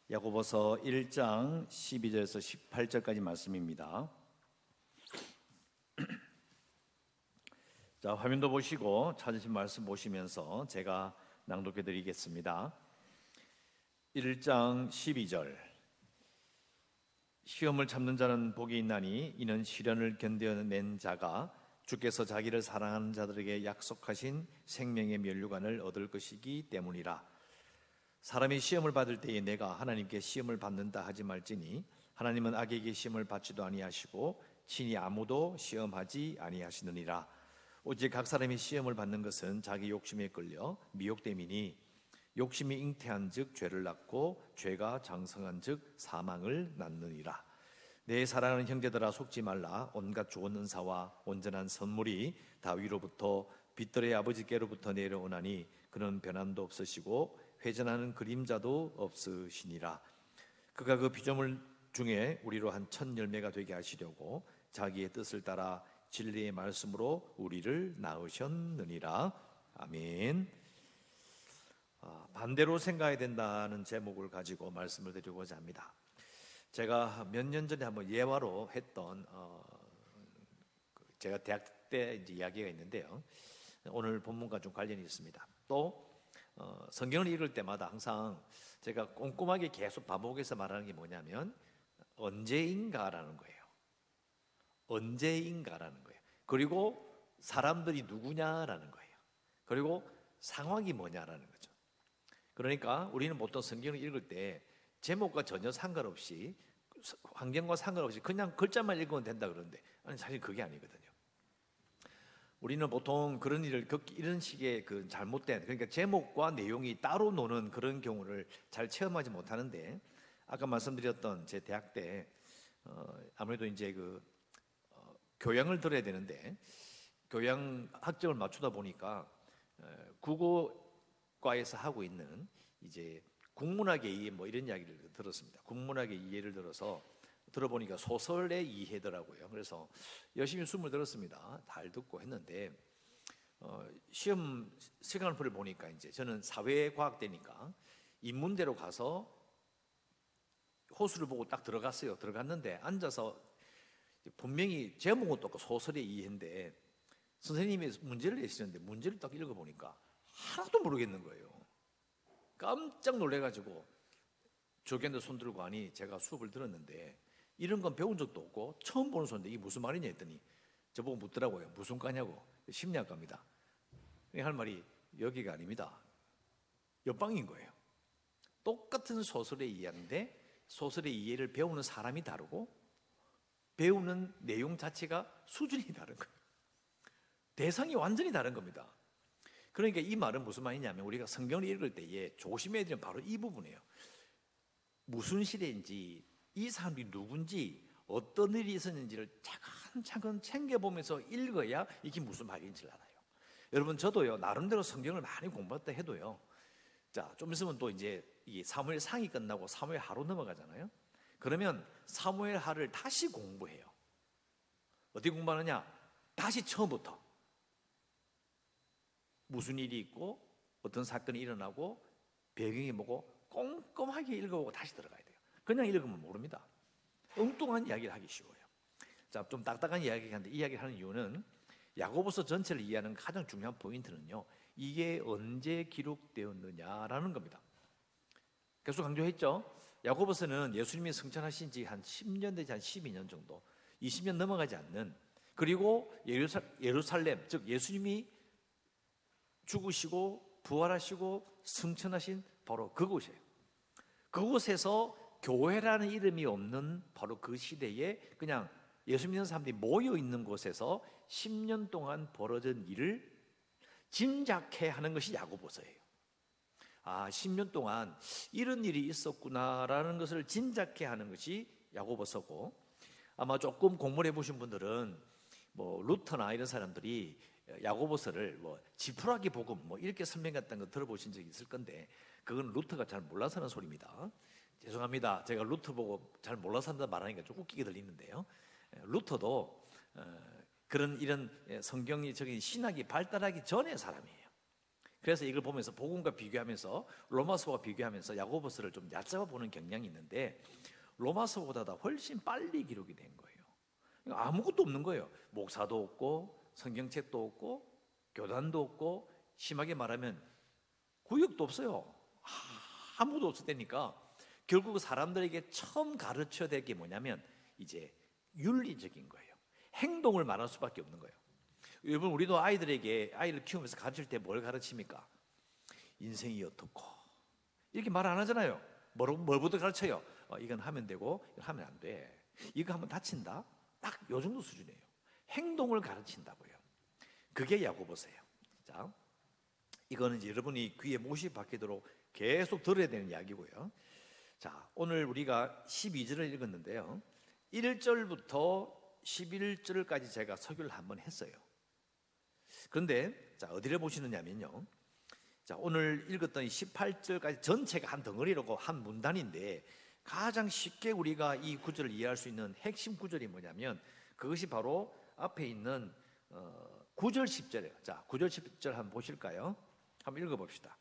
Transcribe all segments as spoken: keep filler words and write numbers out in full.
야고보서 일 장 십이 절에서 십팔 절까지 말씀입니다. 자, 화면도 보시고 찾으신 말씀 보시면서 제가 낭독해 드리겠습니다. 일 장 십이 절. 시험을 참는 자는 복이 있나니 이는 시련을 견뎌낸 자가 주께서 자기를 사랑하는 자들에게 약속하신 생명의 면류관을 얻을 것이기 때문이라. 사람이 시험을 받을 때에 내가 하나님께 시험을 받는다 하지 말지니 하나님은 악에게 시험을 받지도 아니하시고 친히 아무도 시험하지 아니하시느니라. 오직 각 사람이 시험을 받는 것은 자기 욕심에 끌려 미혹됨이니 욕심이 잉태한즉 죄를 낳고 죄가 장성한즉 사망을 낳느니라. 내 사랑하는 형제들아, 속지 말라. 온갖 좋은 은사와 온전한 선물이 다 위로부터 빛들의 아버지께로부터 내려오나니 그는 변함도 없으시고 회전하는 그림자도 없으시니라. 그가 그 피조물 중에 우리로 한 천 열매가 되게 하시려고 자기의 뜻을 따라 진리의 말씀으로 우리를 낳으셨느니라. 아멘. 아, 반대로 생각해야 된다는 제목을 가지고 말씀을 드리고자 합니다. 제가 몇 년 전에 한번 예화로 했던 어, 제가 대학 때 이제 이야기가 있는데요. 오늘 본문과 좀 관련이 있습니다. 또 어, 성경을 읽을 때마다 항상 제가 꼼꼼하게 계속 반복해서 말하는 게 뭐냐면 언제인가라는 거예요. 언제인가라는 거예요. 그리고 사람들이 누구냐라는 거예요. 그리고 상황이 뭐냐라는 거죠. 그러니까 우리는 보통 성경을 읽을 때 제목과 전혀 상관없이, 환경과 상관없이 그냥 글자만 읽으면 된다 그러는데 아니, 사실 그게 아니거든요. 우리는 보통 그런 일을 겪기, 이런 식의 그 잘못된, 그러니까 제목과 내용이 따로 노는 그런 경우를 잘 체험하지 못하는데, 아까 말씀드렸던 제 대학 때 어, 아무래도 이제 그 어, 교양을 들어야 되는데 교양 학점을 맞추다 보니까 어, 국어과에서 하고 있는 이제 국문학의 이해 뭐 이런 이야기를 들었습니다. 국문학의 이해를 들어서 들어보니까 소설의 이해더라고요. 그래서 열심히 숨을 들었습니다. 잘 듣고 했는데 어, 시험 시간표를 보니까 이제 저는 사회과학대니까 인문대로 가서 호수를 보고 딱 들어갔어요. 들어갔는데 앉아서 분명히 제목은 똑같고 소설의 이해인데 선생님이 문제를 내시는데 문제를 딱 읽어보니까 하나도 모르겠는 거예요. 깜짝 놀래가지고 조견대 손 들고 하니 제가 수업을 들었는데 이런 건 배운 적도 없고 처음 보는 소리인데 이게 무슨 말이냐 했더니 저보고 묻더라고요. 무슨 과냐고. 심리학과입니다. 할 말이 여기가 아닙니다. 옆방인 거예요. 똑같은 소설의 이해인데 소설의 이해를 배우는 사람이 다르고 배우는 내용 자체가 수준이 다른 거예요. 대상이 완전히 다른 겁니다. 그러니까 이 말은 무슨 말이냐면 우리가 성경을 읽을 때에 조심해야 되는 바로 이 부분이에요. 무슨 시대인지, 이 사람이 누군지, 어떤 일이 있었는지를 차근차근 챙겨보면서 읽어야 이게 무슨 말인지를 알아요. 여러분, 저도요 나름대로 성경을 많이 공부했다 해도요, 자, 좀 있으면 또 이제 이 사무엘 상이 끝나고 사무엘 하로 넘어가잖아요. 그러면 사무엘 하를 다시 공부해요. 어떻게 공부하느냐? 다시 처음부터 무슨 일이 있고 어떤 사건이 일어나고 배경이 뭐고 꼼꼼하게 읽어보고 다시 들어가야 돼요. 그냥 읽으면 모릅니다. 엉뚱한 이야기를 하기 쉬워요. 자, 좀 딱딱한 이야기를 하는데 이 이야기를 하는 이유는 야고보서 전체를 이해하는 가장 중요한 포인트는요, 이게 언제 기록되었느냐라는 겁니다. 계속 강조했죠. 야고보서는 예수님이 승천하신 지 한 십 년 되지 한 십이 년 정도, 이십 년 넘어가지 않는, 그리고 예루살렘, 즉 예수님이 죽으시고 부활하시고 승천하신 바로 그곳이에요. 그곳에서 교회라는 이름이 없는 바로 그 시대에 그냥 예수 믿는 사람들이 모여 있는 곳에서 십 년 동안 벌어진 일을 짐작해 하는 것이 야고보서예요. 아, 십 년 동안 이런 일이 있었구나라는 것을 짐작해 하는 것이 야고보서고, 아마 조금 공부를 해보신 분들은 뭐 루터나 이런 사람들이 야고보서를 뭐 지푸라기 복음 뭐 이렇게 설명했다는 거 들어보신 적이 있을 건데 그건 루터가 잘 몰라서 하는 소리입니다. 죄송합니다. 제가 루터 보고 잘 몰라서 한다 말하니까 좀 웃기게 들리는데요. 루터도 그런 이런 성경적인 신학이 발달하기 전의 사람이에요. 그래서 이걸 보면서 복음과 비교하면서 로마서와 비교하면서 야고보서를 좀 얕잡아 보는 경향이 있는데 로마서보다 다 훨씬 빨리 기록이 된 거예요. 그러니까 아무것도 없는 거예요. 목사도 없고 성경책도 없고 교단도 없고 심하게 말하면 구역도 없어요. 아무도 없을 때니까 결국 사람들에게 처음 가르쳐야 될 게 뭐냐면 이제 윤리적인 거예요. 행동을 말할 수밖에 없는 거예요. 여러분, 우리도 아이들에게 아이를 키우면서 가르칠 때 뭘 가르칩니까? 인생이 어떻고 이렇게 말 안 하잖아요. 뭘, 뭘부터 가르쳐요? 어, 이건 하면 되고 이건 하면 안 돼. 이거 하면 다친다. 딱 요 정도 수준이에요. 행동을 가르친다고요. 그게 야고보서예요. 자, 이거는 이제 여러분이 귀에 못이 박히도록 계속 들어야 되는 이야기고요. 자, 오늘 우리가 십이 절을 읽었는데요. 일 절부터 십일 절까지 제가 설교를 한번 했어요. 그런데 자, 어디를 보시느냐면요. 자, 오늘 읽었던 십팔 절까지 전체가 한 덩어리라고 한 문단인데 가장 쉽게 우리가 이 구절을 이해할 수 있는 핵심 구절이 뭐냐면 그것이 바로 앞에 있는 어, 구 절 십 절이에요. 자, 구 절 십 절 한번 보실까요? 한번 읽어봅시다.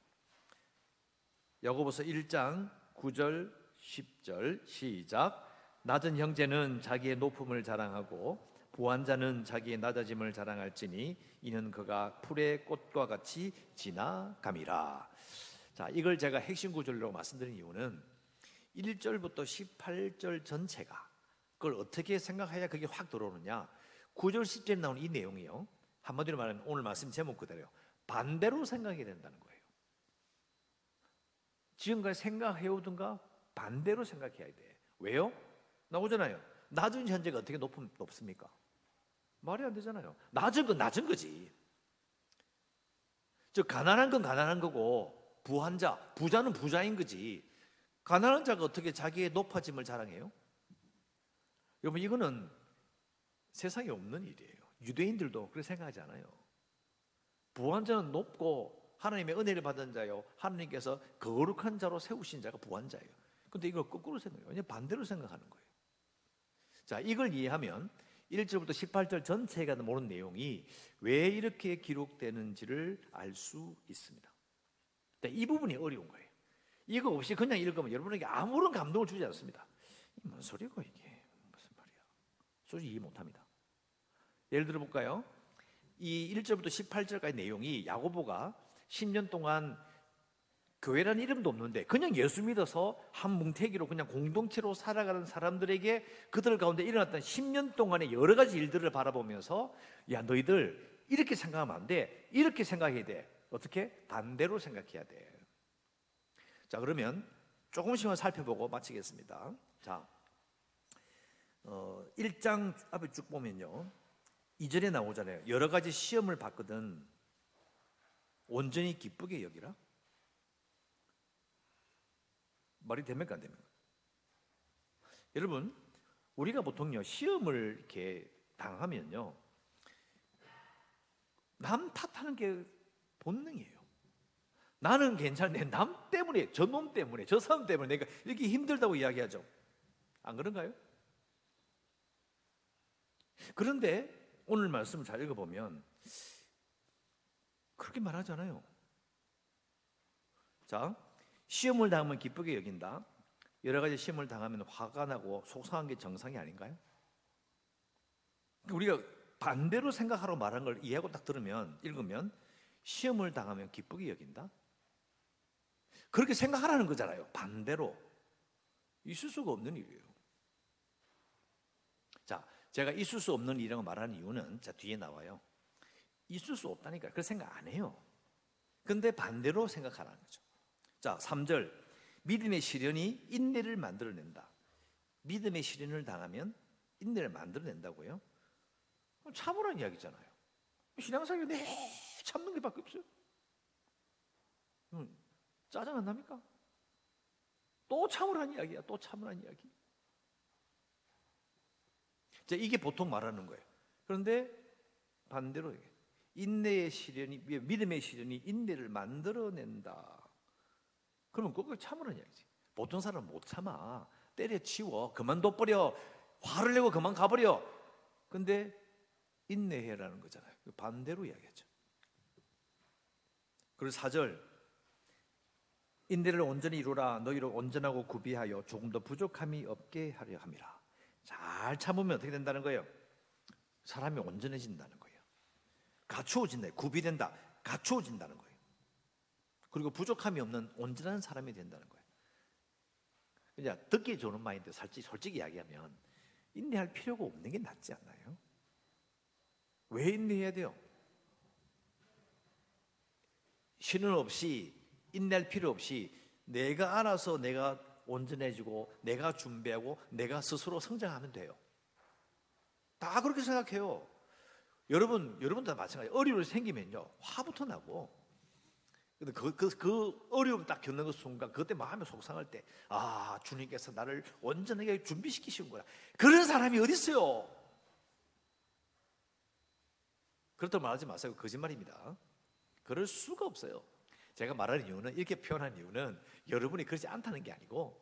야고보서 일 장 구 절 십 절 시작. 낮은 형제는 자기의 높음을 자랑하고 부한 자는 자기의 낮아짐을 자랑할지니 이는 그가 풀의 꽃과 같이 지나감이라. 자, 이걸 제가 핵심 구절로 말씀드린 이유는 일 절부터 십팔 절 전체가 그걸 어떻게 생각해야 그게 확 들어오느냐. 구 절 십 절에 나오는 이 내용이요, 한마디로 말하면 오늘 말씀 제목 그대로요, 반대로 생각해야 된다는 거예요. 지금까지 생각해오든가 반대로 생각해야 돼. 왜요? 나오잖아요. 낮은 현재가 어떻게 높음, 높습니까? 말이 안 되잖아요. 낮은 건 낮은 거지. 즉 가난한 건 가난한 거고 부한 자, 부자는 부자인 거지. 가난한 자가 어떻게 자기의 높아짐을 자랑해요? 여러분, 이거는 세상에 없는 일이에요. 유대인들도 그렇게 생각하지 않아요. 부한 자는 높고 하나님의 은혜를 받은 자요, 하나님께서 거룩한 자로 세우신 자가 부한 자예요. 근데 이걸 거꾸로 생각해요. 그냥 반대로 생각하는 거예요. 자, 이걸 이해하면 일 절부터 십팔 절 전체가 모르는 내용이 왜 이렇게 기록되는지를 알 수 있습니다. 이 부분이 어려운 거예요. 이거 없이 그냥 읽으면 여러분에게 아무런 감동을 주지 않습니다. 무슨 소리고 이게 무슨 말이야? 솔직히 이해 못합니다. 예를 들어 볼까요? 이 일 절부터 십팔 절까지 내용이 야고보가 십 년 동안 교회라는 이름도 없는데 그냥 예수 믿어서 한 뭉태기로 그냥 공동체로 살아가는 사람들에게 그들 가운데 일어났던 십 년 동안의 여러 가지 일들을 바라보면서 야, 너희들 이렇게 생각하면 안 돼. 이렇게 생각해야 돼. 어떻게? 반대로 생각해야 돼. 자, 그러면 조금씩만 살펴보고 마치겠습니다. 자, 어, 일 장 앞에 쭉 보면요, 이 절에 나오잖아요. 여러 가지 시험을 받거든 온전히 기쁘게 여기라. 말이 됩니까, 안 됩니까? 여러분, 우리가 보통요 시험을 이렇게 당하면요 남 탓하는 게 본능이에요. 나는 괜찮은데 남 때문에, 저 놈 때문에, 저 사람 때문에 내가 이렇게 힘들다고 이야기하죠. 안 그런가요? 그런데 오늘 말씀을 잘 읽어보면 그렇게 말하잖아요. 자, 시험을 당하면 기쁘게 여긴다. 여러 가지 시험을 당하면 화가 나고 속상한 게 정상이 아닌가요? 우리가 반대로 생각하라고 말한 걸 이해하고 딱 들으면, 읽으면 시험을 당하면 기쁘게 여긴다? 그렇게 생각하라는 거잖아요. 반대로. 있을 수가 없는 일이에요. 자, 제가 있을 수 없는 일이라고 말하는 이유는 자, 뒤에 나와요. 있을 수 없다니까. 그 생각 안 해요. 근데 반대로 생각하라는 거죠. 자, 삼 절. 믿음의 시련이 인내를 만들어낸다. 믿음의 시련을 당하면 인내를 만들어낸다고요? 참으라는 이야기잖아요. 신앙생활 내 참는 게 밖에 없어요. 음, 짜증 안 납니까? 또 참으라는 이야기야. 또 참으라는 이야기. 자, 이게 보통 말하는 거예요. 그런데 반대로 인내의 시련이, 믿음의 시련이 인내를 만들어낸다. 그러면 그걸 참으라는 이야기지. 보통 사람은 못 참아. 때려치워. 그만둬버려. 화를 내고 그만 가버려. 근데 인내해라는 거잖아요. 반대로 이야기하죠. 그리고 사 절, 인내를 온전히 이루라. 너희를 온전하고 구비하여 조금 더 부족함이 없게 하려 함이라. 잘 참으면 어떻게 된다는 거예요? 사람이 온전해진다는 거예요. 갖추어진다. 구비된다. 갖추어진다는 거예요. 그리고 부족함이 없는 온전한 사람이 된다는 거예요. 그냥 듣기 좋은 마인드, 솔직히, 솔직히 이야기하면 인내할 필요가 없는 게 낫지 않나요? 왜 인내해야 돼요? 신은 없이, 인내할 필요 없이 내가 알아서 내가 온전해지고 내가 준비하고 내가 스스로 성장하면 돼요. 다 그렇게 생각해요. 여러분, 여러분도 마찬가지예요. 어려움이 생기면요, 화부터 나고. 근데 그, 그, 그 어려움 딱 겪는 그 순간, 그때 마음이 속상할 때, 아, 주님께서 나를 온전하게 준비시키신 거야. 그런 사람이 어디 있어요? 그렇다고 말하지 마세요. 거짓말입니다. 그럴 수가 없어요. 제가 말하는 이유는, 이렇게 표현한 이유는 여러분이 그렇지 않다는 게 아니고,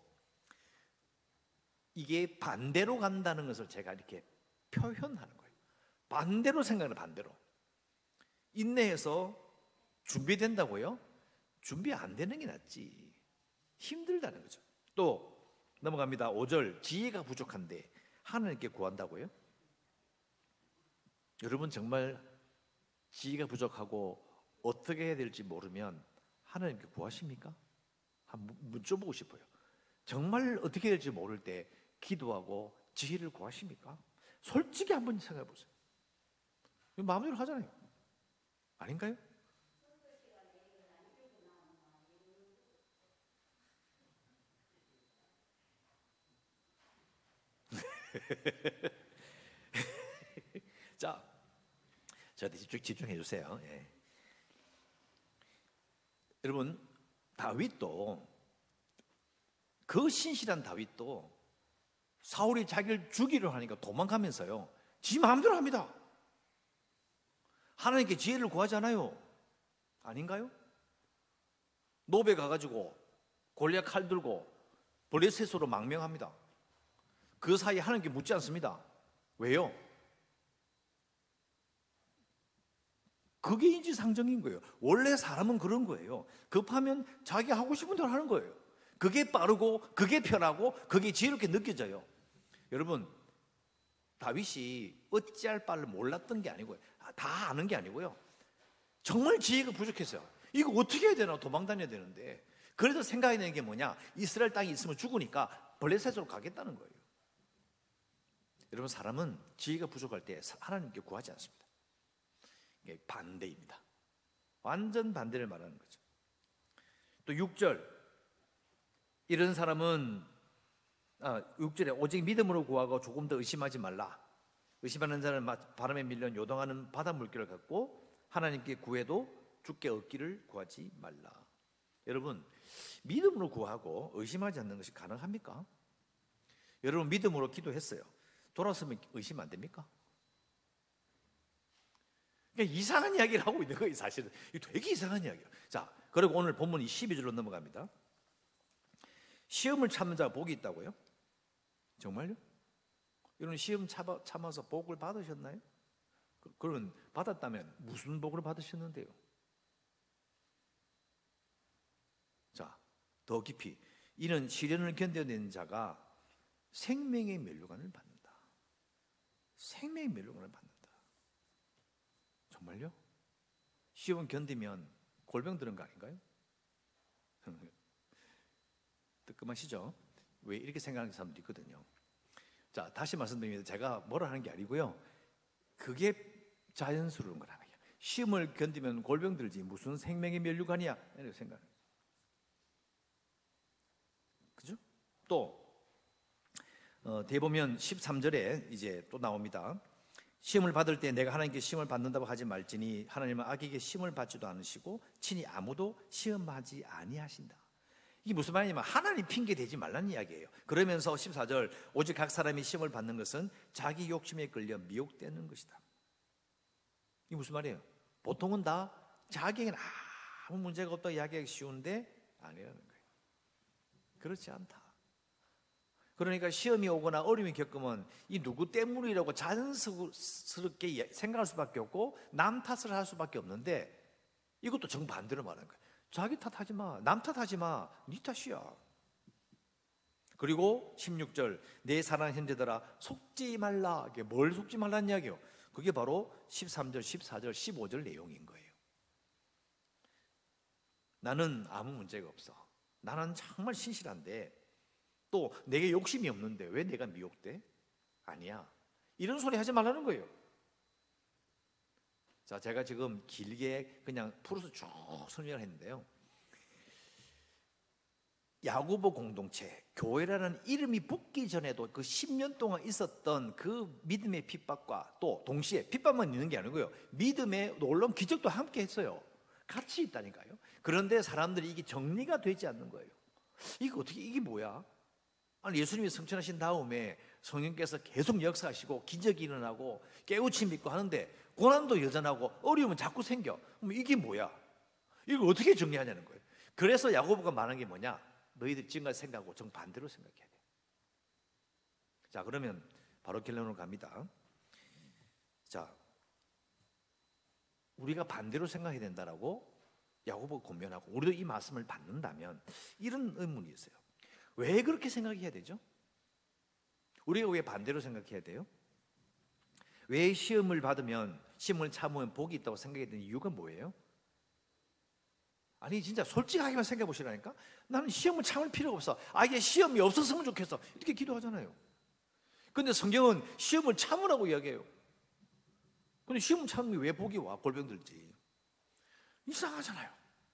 이게 반대로 간다는 것을 제가 이렇게 표현하는 거예요. 반대로 생각하는, 반대로. 인내해서 준비된다고요? 준비 안 되는 게 낫지. 힘들다는 거죠. 또 넘어갑니다. 오 절, 지혜가 부족한데 하나님께 구한다고요? 여러분 정말 지혜가 부족하고 어떻게 해야 될지 모르면 하나님께 구하십니까? 한번 여쭤보고 싶어요. 정말 어떻게 해야 될지 모를 때 기도하고 지혜를 구하십니까? 솔직히 한번 생각해 보세요. 마음대로 하잖아요. 아닌가요? 자, 저한테 집중, 집중해 주세요. 예. 여러분, 다윗도, 그 신실한 다윗도 사울이 자기를 죽이려 하니까 도망가면서요, 지 마음대로 합니다. 하나님께 지혜를 구하잖아요. 아닌가요? 노베 가가지고 골리앗 칼 들고 블레셋으로 망명합니다. 그 사이에 하나님께 묻지 않습니다. 왜요? 그게 인지상정인 거예요. 원래 사람은 그런 거예요. 급하면 자기 하고 싶은 대로 하는 거예요. 그게 빠르고 그게 편하고 그게 지혜롭게 느껴져요. 여러분, 다윗이 어찌할 바를 몰랐던 게 아니고요, 다 아는 게 아니고요, 정말 지혜가 부족했어요. 이거 어떻게 해야 되나, 도망 다녀야 되는데. 그래서 생각해내는 게 뭐냐, 이스라엘 땅에 있으면 죽으니까 블레셋으로 가겠다는 거예요. 여러분, 사람은 지혜가 부족할 때 하나님께 구하지 않습니다. 이게 반대입니다. 완전 반대를 말하는 거죠. 또 육 절, 이런 사람은, 아, 육 절에 오직 믿음으로 구하고 조금 더 의심하지 말라. 의심하는 자는 바람에 밀려 요동하는 바다 물결을 갖고 하나님께 구해도 주께 얻기를 구하지 말라. 여러분, 믿음으로 구하고 의심하지 않는 것이 가능합니까? 여러분, 믿음으로 기도했어요. 돌아서면 의심 안 됩니까? 그러니까 이상한 이야기를 하고 있는 거예요, 사실은. 이거 되게 이상한 이야기예요. 자, 그리고 오늘 본문 십이 절로 넘어갑니다. 시험을 참는 자가 복이 있다고요? 정말요? 여러분, 시험 참아, 참아서 복을 받으셨나요? 그러면 받았다면 무슨 복을 받으셨는데요? 자, 더 깊이, 이는 시련을 견뎌낸 자가 생명의 면류관을 받는다. 생명의 면류관을 받는다. 정말요? 시험 견디면 골병 드는 거 아닌가요? 뜨끔하시죠? 왜 이렇게 생각하는 사람도 있거든요. 자, 다시 말씀드립니다. 제가 뭐라 하는 게 아니고요, 그게 자연스러운 거라는 거예요. 시험을 견디면 골병 들지 무슨 생명의 면류관이야, 이렇게 생각해요. 그죠? 또 어, 대보면 십삼 절에 이제 또 나옵니다. 시험을 받을 때 내가 하나님께 시험을 받는다고 하지 말지니 하나님은 악에게 시험을 받지도 않으시고 친히 아무도 시험하지 아니하신다. 이게 무슨 말이냐면 하나님 핑계 대지 말라는 이야기예요. 그러면서 십사 절, 오직 각 사람이 시험을 받는 것은 자기 욕심에 끌려 미혹되는 것이다. 이게 무슨 말이에요? 보통은 다 자기에게는 아무 문제가 없다고 이야기하기 쉬운데 아니라는 거예요. 그렇지 않다. 그러니까 시험이 오거나 어려움이 겪으면 이 누구 때문이라고 자연스럽게 생각할 수밖에 없고 남 탓을 할 수밖에 없는데, 이것도 정반대로 말하는 거예요. 자기 탓하지 마, 남 탓하지 마, 네 탓이야. 그리고 십육 절, 내 사랑하는 형제들아 속지 말라. 이게 뭘 속지 말라는 이야기예요? 그게 바로 십삼 절, 십사 절, 십오 절 내용인 거예요. 나는 아무 문제가 없어. 나는 정말 신실한데 또 내게 욕심이 없는데 왜 내가 미혹돼? 아니야. 이런 소리 하지 말라는 거예요. 자, 제가 지금 길게 그냥 풀어서 쭉 설명을 했는데요. 야고보 공동체, 교회라는 이름이 붙기 전에도 그 십 년 동안 있었던 그 믿음의 핍박과 또 동시에 핍박만 있는 게 아니고요, 믿음의 놀라운 기적도 함께 했어요. 같이 있다니까요. 그런데 사람들이 이게 정리가 되지 않는 거예요. 이거 어떻게, 이게 뭐야? 아니, 예수님이 승천하신 다음에 성령께서 계속 역사하시고 기적이 일어나고 깨우침이 있고 하는데 고난도 여전하고 어려움은 자꾸 생겨. 그럼 이게 뭐야? 이걸 어떻게 정리하냐는 거예요. 그래서 야고보가 말하는 게 뭐냐? 너희들 지금까지 생각하고 정반대로 생각해야 돼. 자, 그러면 바로 결론으로 갑니다. 자, 우리가 반대로 생각해야 된다라고 야고보가 권면하고 우리도 이 말씀을 받는다면 이런 의문이 있어요. 왜 그렇게 생각해야 되죠? 우리가 왜 반대로 생각해야 돼요? 왜 시험을 받으면, 시험을 참으면 복이 있다고 생각해야 되는 이유가 뭐예요? 아니, 진짜 솔직하게만 생각해 보시라니까. 나는 시험을 참을 필요가 없어. 아예 시험이 없었으면 좋겠어. 이렇게 기도하잖아요. 근데 성경은 시험을 참으라고 이야기해요. 근데 시험 참으면 왜 복이 와? 골병 들지. 이상하잖아요.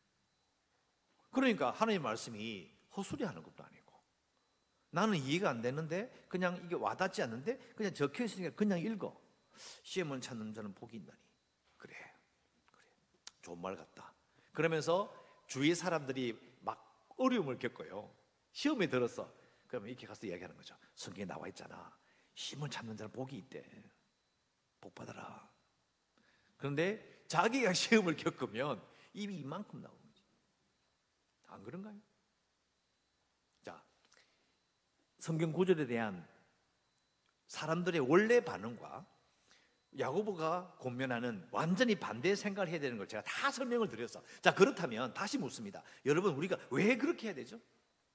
그러니까 하나님의 말씀이 헛소리 하는 것도 아니고, 나는 이해가 안 되는데, 그냥 이게 와닿지 않는데 그냥 적혀 있으니까 그냥 읽어. 시험을 찾는 자는 복이 있나니. 그래, 그래, 좋은 말 같다. 그러면서 주위 사람들이 막 어려움을 겪어요. 시험에 들었어. 그러면 이렇게 가서 이야기하는 거죠. 성경에 나와 있잖아. 시험을 참는 자는 복이 있대. 복 받아라. 그런데 자기가 시험을 겪으면 입이 이만큼 나오는 거지. 안 그런가요? 자, 성경 구절에 대한 사람들의 원래 반응과 야고보가 권면하는 완전히 반대의 생각을 해야 되는 걸 제가 다 설명을 드렸어. 자, 그렇다면 다시 묻습니다. 여러분, 우리가 왜 그렇게 해야 되죠?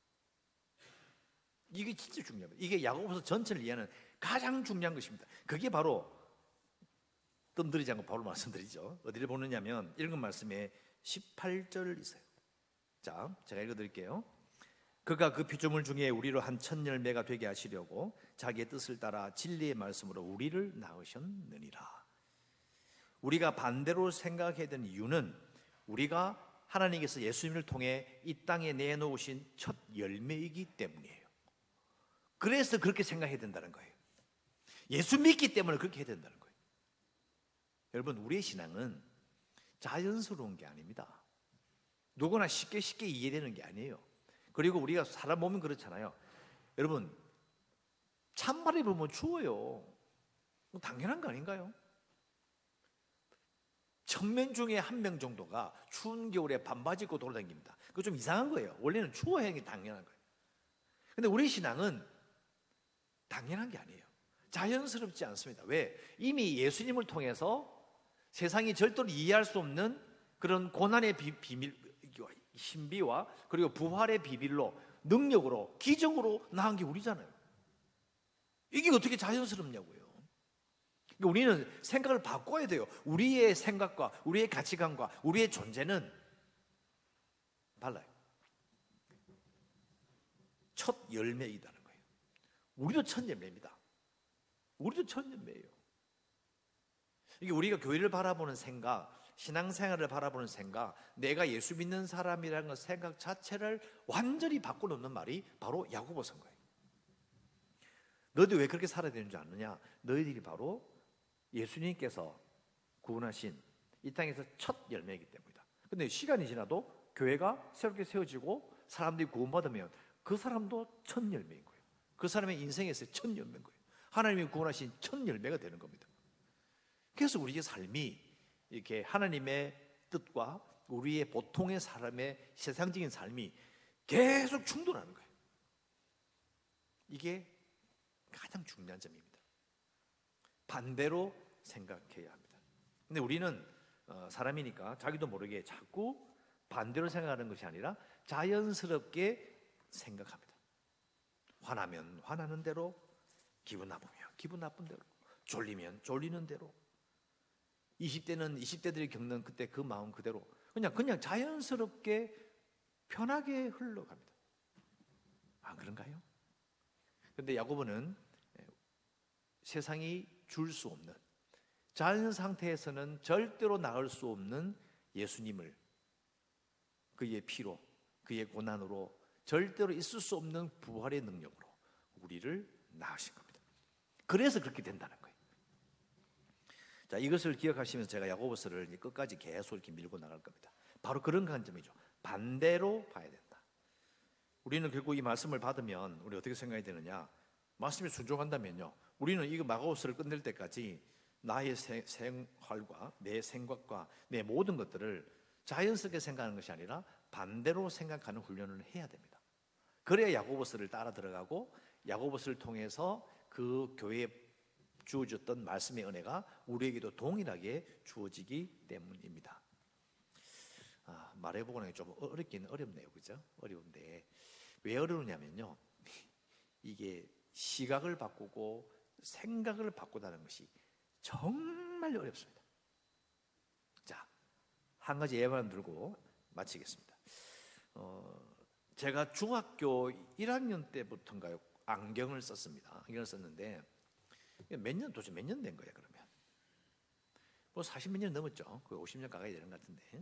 이게 진짜 중요합니다. 이게 야고보서 전체를 이해하는 가장 중요한 것입니다. 그게 바로, 뜸들이지 않고 바로 말씀드리죠. 어디를 보느냐면 읽은 말씀에 십팔 절 있어요. 자, 제가 읽어드릴게요. 그가 그 피조물 중에 우리로 한 천 열매가 되게 하시려고 자기의 뜻을 따라 진리의 말씀으로 우리를 낳으셨느니라. 우리가 반대로 생각해야 되는 이유는 우리가 하나님께서 예수님을 통해 이 땅에 내놓으신 첫 열매이기 때문이에요. 그래서 그렇게 생각해야 된다는 거예요. 예수 믿기 때문에 그렇게 해야 된다는 거예요. 여러분, 우리의 신앙은 자연스러운 게 아닙니다. 누구나 쉽게 쉽게 이해되는 게 아니에요. 그리고 우리가 사람 보면 그렇잖아요. 여러분, 찬바람이 불면 추워요. 당연한 거 아닌가요? 천명 중에 한 명 정도가 추운 겨울에 반바지 입고 돌아다닙니다. 그거 좀 이상한 거예요. 원래는 추워야 하는 게 당연한 거예요. 근데 우리 신앙은 당연한 게 아니에요. 자연스럽지 않습니다. 왜? 이미 예수님을 통해서 세상이 절대로 이해할 수 없는 그런 고난의 비, 비밀, 신비와 그리고 부활의 비밀로, 능력으로, 기적으로 나온 게 우리잖아요. 이게 어떻게 자연스럽냐고요. 그러니까 우리는 생각을 바꿔야 돼요. 우리의 생각과 우리의 가치관과 우리의 존재는 달라요. 첫 열매이다는 거예요. 우리도 첫 열매입니다. 우리도 첫 열매예요. 이게 우리가 교회를 바라보는 생각, 신앙생활을 바라보는 생각, 내가 예수 믿는 사람이라는 생각 자체를 완전히 바꿔놓는 말이 바로 야고보서인 거예요. 너희들 왜 그렇게 살아야 되는 줄 아느냐? 너희들이 바로 예수님께서 구원하신 이 땅에서 첫 열매이기 때문이다. 근데 시간이 지나도 교회가 새롭게 세워지고 사람들이 구원받으면 그 사람도 첫 열매인 거예요. 그 사람의 인생에서 첫 열매인 거예요. 하나님이 구원하신 첫 열매가 되는 겁니다. 그래서 우리의 삶이 이렇게 하나님의 뜻과 우리의 보통의 사람의 세상적인 삶이 계속 충돌하는 거예요. 이게 가장 중요한 점입니다. 반대로 생각해야 합니다. 근데 우리는 어, 사람이니까 자기도 모르게 자꾸 반대로 생각하는 것이 아니라 자연스럽게 생각합니다. 화나면 화나는 대로, 기분 나쁘면 기분 나쁜 대로, 졸리면 졸리는 대로, 이십 대는 이십 대들이 겪는 그때 그 마음 그대로 그냥 그냥 자연스럽게 편하게 흘러갑니다. 안 그런가요? 근데 야고보는 세상이 줄 수 없는, 자연 상태에서는 절대로 나을 수 없는 예수님을 그의 피로, 그의 고난으로 절대로 있을 수 없는 부활의 능력으로 우리를 낳으신 겁니다. 그래서 그렇게 된다는 거예요. 자, 이것을 기억하시면서 제가 야고보서를 끝까지 계속 이렇게 밀고 나갈 겁니다. 바로 그런 관점이죠. 반대로 봐야 된다. 우리는 결국 이 말씀을 받으면 우리 어떻게 생각이 되느냐? 말씀에 순종한다면요, 우리는 이 야고보서를 끝낼 때까지 나의 생활과 내 생각과 내 모든 것들을 자연스럽게 생각하는 것이 아니라 반대로 생각하는 훈련을 해야 됩니다. 그래야 야고보서를 따라 들어가고 야고보서를 통해서 그 교회에 주어졌던 말씀의 은혜가 우리에게도 동일하게 주어지기 때문입니다. 아, 말해보고 나니 좀 어렵긴 어렵네요, 그죠? 어려운데 왜 어려우냐면요, 이게 시각을 바꾸고 생각을 바꾸다는 것이 정말 어렵습니다. 자, 한 가지 예만 들고 마치겠습니다. 어, 제가 중학교 일 학년 때부터인가요? 안경을 썼습니다. 안경을 썼는데 몇 년, 도대체 몇 년 된 거예요, 그러면? 뭐 사십 몇 년 넘었죠. 거의 오십 년 가까이 되는 것 같은데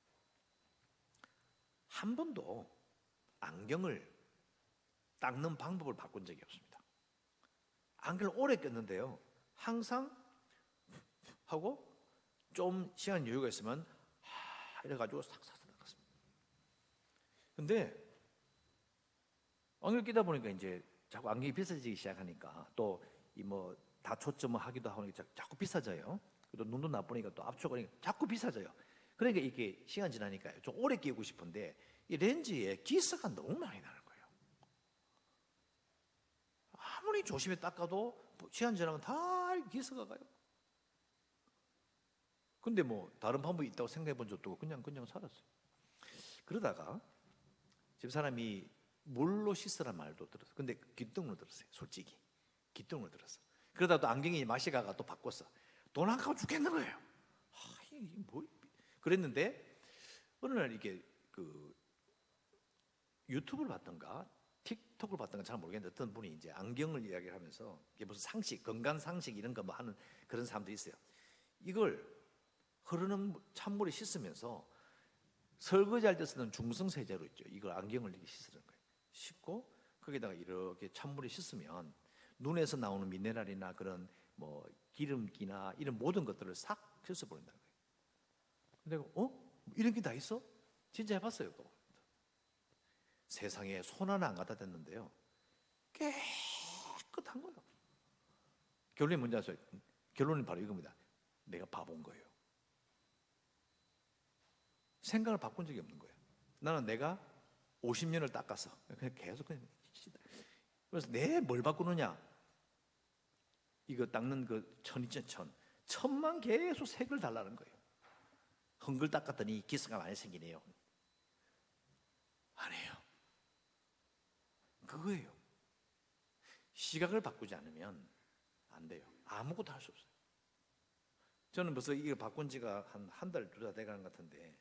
한 번도 안경을 닦는 방법을 바꾼 적이 없습니다. 안경을 오래 꼈는데요, 항상 하고 좀 시간 여유가 있으면 하 이래가지고 싹싹 닦았습니다. 근데 안경을 끼다 보니까 이제 자꾸 안경이 비싸지기 시작하니까 또 이 뭐 다초점 하기도 하고 자꾸 비싸져요. 또 눈도 나쁘니까 또 압축하니까 자꾸 비싸져요. 그러니까 이게 시간 지나니까 좀 오래 끼고 싶은데 이 렌즈에 기스가 너무 많이 나는 거예요. 아무리 조심히 닦아도 시간 지나면 다 기스가 가요. 근데 뭐 다른 방법이 있다고 생각해 본 적도 없고 그냥 그냥 살았어요. 그러다가 집사람이 물로 씻으란 말도 들었어요. 근데 기똥으로 들었어요. 솔직히 기똥으로 들었어. 그러다 또 안경이 맛이 가가 또 바꿨어. 돈 아까워 죽겠는 거예요. 아, 이게 뭐? 그랬는데 어느 날 이게 그 유튜브를 봤던가 틱톡을 봤던가 잘 모르겠는데 어떤 분이 이제 안경을 이야기를 하면서 이게 무슨 상식, 건강 상식 이런 거 뭐 하는 그런 사람들이 있어요. 이걸 흐르는 찬물에 씻으면서 설거지할 때 쓰는 중성세제로 있죠. 이걸 안경을 이렇게 씻는 거예요. 씻고 거기다가 이렇게 찬물에 씻으면 눈에서 나오는 미네랄이나 그런 뭐 기름기나 이런 모든 것들을 싹 씻어버린다는 거예요. 내가 어? 이런 게 다 있어? 진짜 해봤어요. 또 세상에 손 하나 안 갖다 댔는데요, 깨끗한 거예요. 결론이 뭔지 아세요? 결론은 바로 이겁니다. 내가 바본 거예요. 생각을 바꾼 적이 없는 거예요. 나는 내가 오십 년을 닦았어. 그냥 계속 그냥. 그래서 내 뭘 바꾸느냐? 이거 닦는 그 천이천 천. 천만 계속 색을 달라는 거예요. 헝글 닦았더니 기스가 많이 생기네요. 아니에요. 그거예요. 시각을 바꾸지 않으면 안 돼요. 아무것도 할 수 없어요. 저는 벌써 이거 바꾼 지가 한 한 달, 두 달 돼가는 것 같은데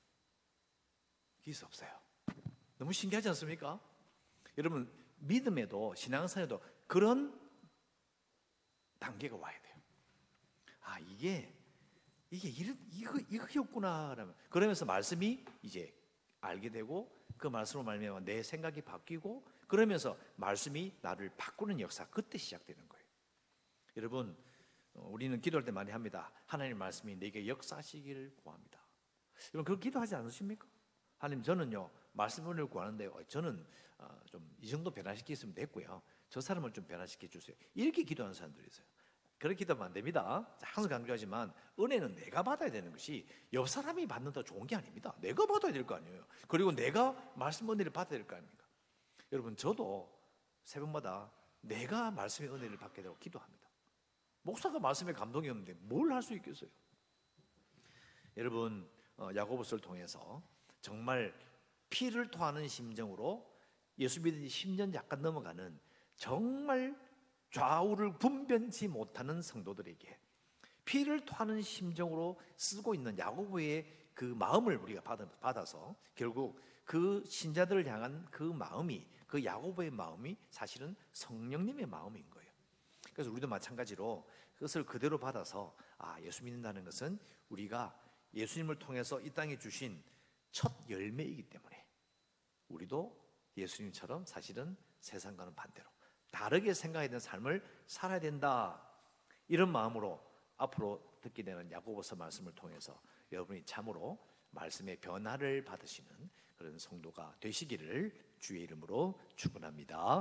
기스 없어요. 너무 신기하지 않습니까? 여러분, 믿음에도 신앙생활에도 그런 단계가 와야 돼요. 아, 이게 이게 이런 이거 이거였구나라면, 그러면서 말씀이 이제 알게 되고 그 말씀으로 말미암아 내 생각이 바뀌고 그러면서 말씀이 나를 바꾸는 역사, 그때 시작되는 거예요. 여러분, 우리는 기도할 때 많이 합니다. 하나님 말씀이 내게 역사하시기를 구합니다. 여러분, 그렇게 기도하지 않으십니까? 하나님, 저는요 말씀을 구하는데요, 저는 좀 이 정도 변화시켰으면 됐고요, 저 사람을 좀 변화시켜 주세요. 이렇게 기도하는 사람들이 있어요. 그렇게 기도하면 안 됩니다. 항상 강조하지만 은혜는 내가 받아야 되는 것이 옆 사람이 받는다 좋은 게 아닙니다. 내가 받아야 될 거 아니에요. 그리고 내가 말씀 은혜를 받아야 될 거 아닙니까? 여러분, 저도 새벽마다 내가 말씀의 은혜를 받게 되고 기도합니다. 목사가 말씀에 감동이 없는데 뭘 할 수 있겠어요? 여러분, 어, 야고보서를 통해서 정말 피를 토하는 심정으로 예수 믿은 지 십 년 약간 넘어가는 정말 좌우를 분변치 못하는 성도들에게 피를 토하는 심정으로 쓰고 있는 야고보의 그 마음을 우리가 받아서 결국 그 신자들을 향한 그 마음이, 그 야고보의 마음이 사실은 성령님의 마음인 거예요. 그래서 우리도 마찬가지로 그것을 그대로 받아서 아, 예수 믿는다는 것은 우리가 예수님을 통해서 이 땅에 주신 첫 열매이기 때문에 우리도 예수님처럼 사실은 세상과는 반대로 다르게 생각해야 되는 삶을 살아야 된다, 이런 마음으로 앞으로 듣게 되는 야고보서 말씀을 통해서 여러분이 참으로 말씀의 변화를 받으시는 그런 성도가 되시기를 주의 이름으로 축원합니다.